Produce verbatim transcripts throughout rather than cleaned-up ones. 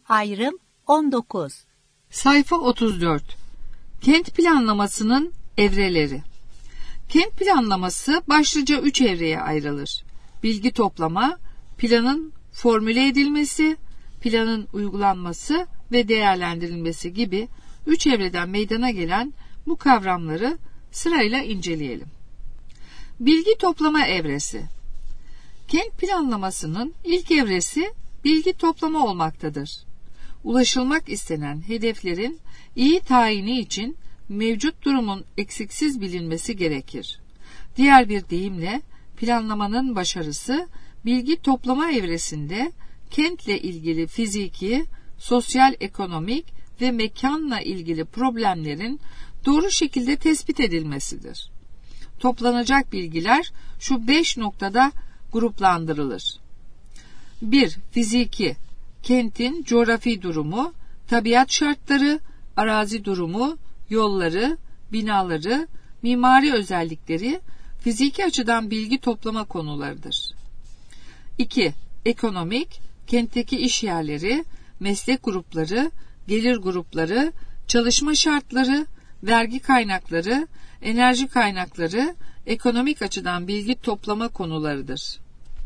Ayrım on dokuz. Sayfa otuz dört. Kent planlamasının evreleri. Kent planlaması başlıca üç evreye ayrılır. Bilgi toplama, planın formüle edilmesi, planın uygulanması ve değerlendirilmesi gibi üç evreden meydana gelen bu kavramları sırayla inceleyelim. Bilgi toplama evresi. Kent planlamasının ilk evresi bilgi toplama olmaktadır. Ulaşılmak istenen hedeflerin iyi tayini için mevcut durumun eksiksiz bilinmesi gerekir. Diğer bir deyimle planlamanın başarısı bilgi toplama evresinde kentle ilgili fiziki, sosyal, ekonomik ve mekanla ilgili problemlerin doğru şekilde tespit edilmesidir. Toplanacak bilgiler şu beş noktada gruplandırılır. bir. Fiziki, kentin coğrafi durumu, tabiat şartları, arazi durumu, yolları, binaları, mimari özellikleri fiziki açıdan bilgi toplama konularıdır. iki. Ekonomik, kentteki iş yerleri, meslek grupları, gelir grupları, çalışma şartları, vergi kaynakları, enerji kaynakları ekonomik açıdan bilgi toplama konularıdır.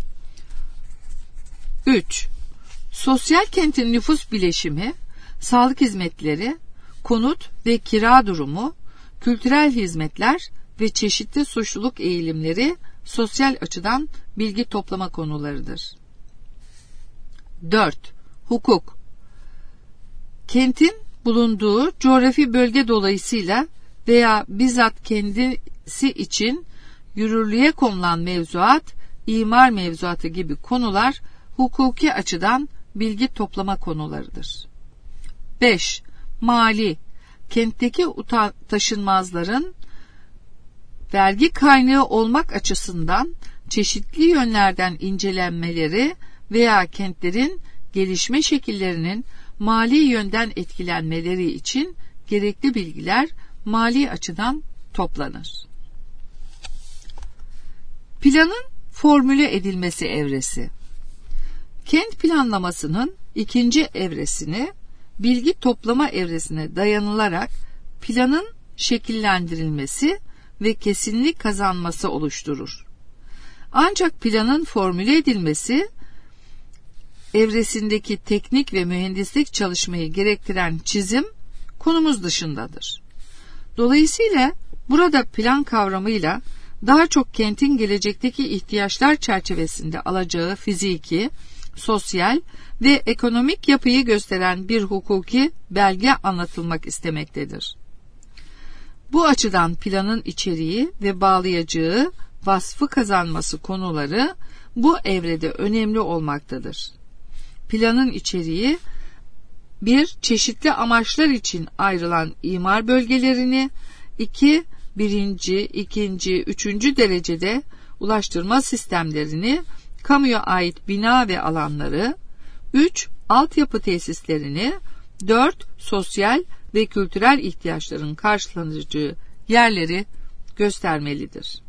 üç. Sosyal kentin nüfus bileşimi, sağlık hizmetleri, konut ve kira durumu, kültürel hizmetler ve çeşitli suçluluk eğilimleri sosyal açıdan bilgi toplama konularıdır. dört. Hukuk. Kentin bulunduğu coğrafi bölge dolayısıyla veya bizzat kendisi için yürürlüğe konulan mevzuat, imar mevzuatı gibi konular hukuki açıdan bilgi toplama konularıdır. beş. Mali. Kentteki taşınmazların vergi kaynağı olmak açısından çeşitli yönlerden incelenmeleri veya kentlerin gelişme şekillerinin mali yönden etkilenmeleri için gerekli bilgiler mali açıdan toplanır. Planın formüle edilmesi evresi. Kent planlamasının ikinci evresini bilgi toplama evresine dayanılarak planın şekillendirilmesi ve kesinlik kazanması oluşturur. Ancak planın formüle edilmesi evresindeki teknik ve mühendislik çalışmayı gerektiren çizim konumuz dışındadır. Dolayısıyla burada plan kavramıyla daha çok kentin gelecekteki ihtiyaçlar çerçevesinde alacağı fiziki, sosyal ve ekonomik yapıyı gösteren bir hukuki belge anlatılmak istemektedir. Bu açıdan planın içeriği ve bağlayacağı vasfı kazanması konuları bu evrede önemli olmaktadır. Planın içeriği bir Çeşitli amaçlar için ayrılan imar bölgelerini, iki Birinci, ikinci, üçüncü derecede ulaştırma sistemlerini, kamuya ait bina ve alanları, üç Altyapı tesislerini, dört Sosyal ve kültürel ihtiyaçların karşılanacağı yerleri göstermelidir.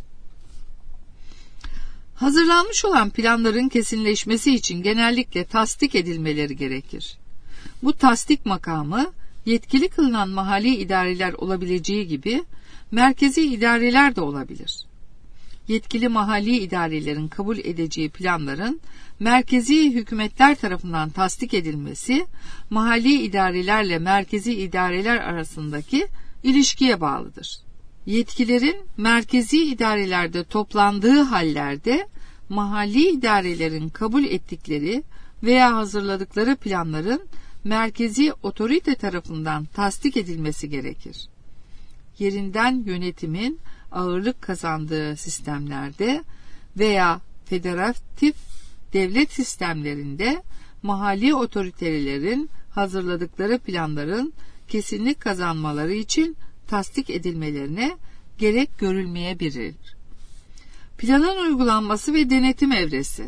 Hazırlanmış olan planların kesinleşmesi için genellikle tasdik edilmeleri gerekir. Bu tasdik makamı yetkili kılınan mahalli idareler olabileceği gibi merkezi idareler de olabilir. Yetkili mahalli idarelerin kabul edeceği planların merkezi hükümetler tarafından tasdik edilmesi, mahalli idarelerle merkezi idareler arasındaki ilişkiye bağlıdır. Yetkilerin merkezi idarelerde toplandığı hallerde mahalli idarelerin kabul ettikleri veya hazırladıkları planların merkezi otorite tarafından tasdik edilmesi gerekir. Yerinden yönetimin ağırlık kazandığı sistemlerde veya federatif devlet sistemlerinde mahalli otoritelerin hazırladıkları planların kesinlik kazanmaları için tasdik edilmelerine gerek görülmeyebilir. Planın uygulanması ve denetim evresi.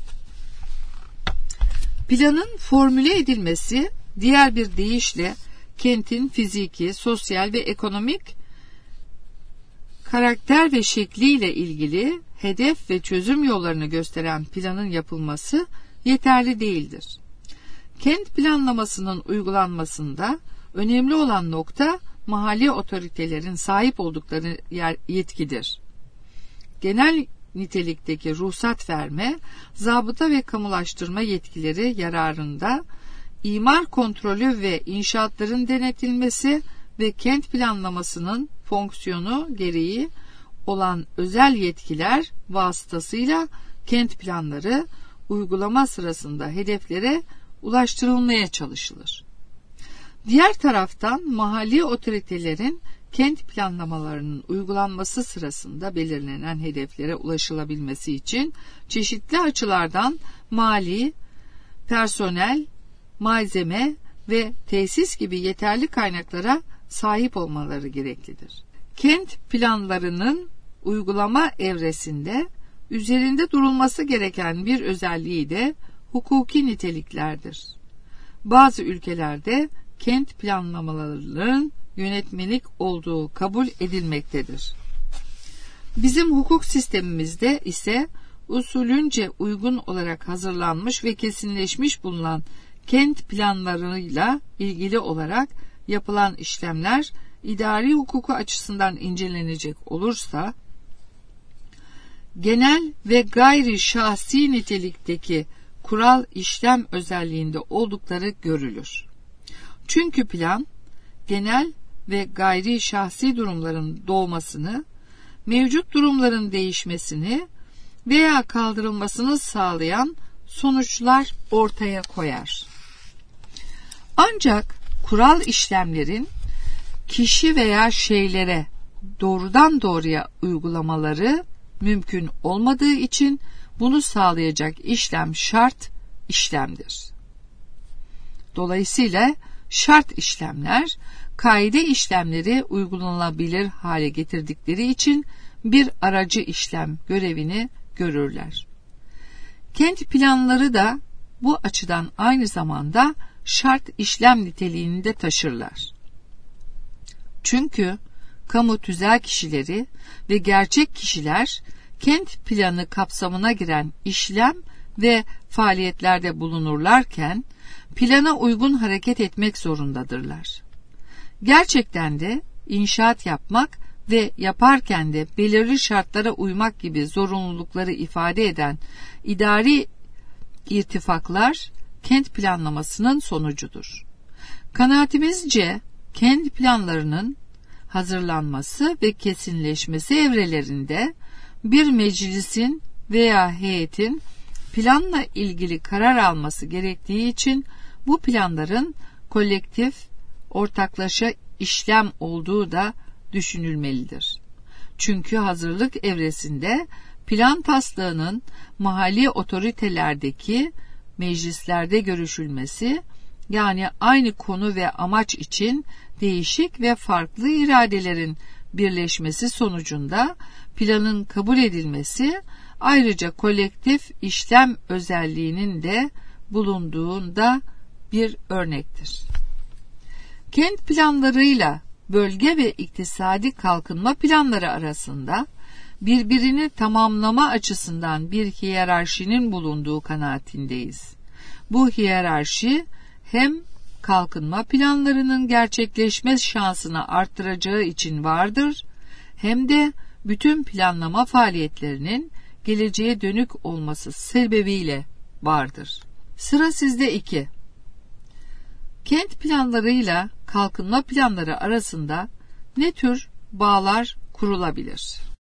Planın formüle edilmesi, diğer bir deyişle kentin fiziki, sosyal ve ekonomik karakter ve şekliyle ilgili hedef ve çözüm yollarını gösteren planın yapılması yeterli değildir. Kent planlamasının uygulanmasında önemli olan nokta mahalli otoritelerin sahip oldukları yetkidir. Genel nitelikteki ruhsat verme, zabıta ve kamulaştırma yetkileri yararında imar kontrolü ve inşaatların denetilmesi ve kent planlamasının fonksiyonu gereği olan özel yetkiler vasıtasıyla kent planları uygulama sırasında hedeflere ulaştırılmaya çalışılır. Diğer taraftan mahalli otoritelerin kent planlamalarının uygulanması sırasında belirlenen hedeflere ulaşılabilmesi için çeşitli açılardan mali, personel, malzeme ve tesis gibi yeterli kaynaklara sahip olmaları gereklidir. Kent planlarının uygulama evresinde üzerinde durulması gereken bir özelliği de hukuki niteliklerdir. Bazı ülkelerde kent planlamalarının yönetmelik olduğu kabul edilmektedir. Bizim hukuk sistemimizde ise usulünce uygun olarak hazırlanmış ve kesinleşmiş bulunan kent planlarıyla ilgili olarak yapılan işlemler idari hukuku açısından incelenecek olursa, genel ve gayri şahsi nitelikteki kural işlem özelliğinde oldukları görülür. Çünkü plan, genel ve gayri şahsi durumların doğmasını, mevcut durumların değişmesini veya kaldırılmasını sağlayan sonuçlar ortaya koyar. Ancak kural işlemlerin kişi veya şeylere doğrudan doğruya uygulamaları mümkün olmadığı için bunu sağlayacak işlem şart işlemdir. Dolayısıyla şart işlemler, kaide işlemleri uygulanabilir hale getirdikleri için bir aracı işlem görevini görürler. Kent planları da bu açıdan aynı zamanda şart işlem niteliğini de taşırlar. Çünkü kamu tüzel kişileri ve gerçek kişiler kent planı kapsamına giren işlem ve faaliyetlerde bulunurlarken plana uygun hareket etmek zorundadırlar. Gerçekten de inşaat yapmak ve yaparken de belirli şartlara uymak gibi zorunlulukları ifade eden idari irtifaklar kent planlamasının sonucudur. Kanaatimizce kent planlarının hazırlanması ve kesinleşmesi evrelerinde bir meclisin veya heyetin planla ilgili karar alması gerektiği için bu planların kolektif, ortaklaşa işlem olduğu da düşünülmelidir. Çünkü hazırlık evresinde plan taslağının mahalli otoritelerdeki meclislerde görüşülmesi, yani aynı konu ve amaç için değişik ve farklı iradelerin birleşmesi sonucunda planın kabul edilmesi, ayrıca kolektif işlem özelliğinin de bulunduğunda bir örnektir. Kent planlarıyla bölge ve iktisadi kalkınma planları arasında birbirini tamamlama açısından bir hiyerarşinin bulunduğu kanaatindeyiz. Bu hiyerarşi hem kalkınma planlarının gerçekleşme şansını arttıracağı için vardır, hem de bütün planlama faaliyetlerinin geleceğe dönük olması sebebiyle vardır. Sıra sizde iki. Kent planlarıyla kalkınma planları arasında ne tür bağlar kurulabilir?